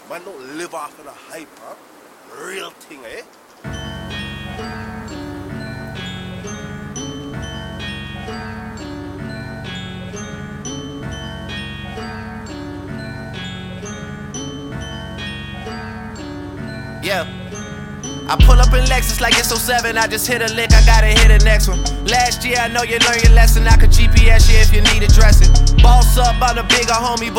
Man don't live off of the hype, huh? Real thing, eh? Yeah. I pull up in Lexus like it's 07. I just hit a lick, I gotta hit the next one. Last year, I know you learned your lesson. I could GPS you if you need addressing. Boss up, I'm the bigger homie.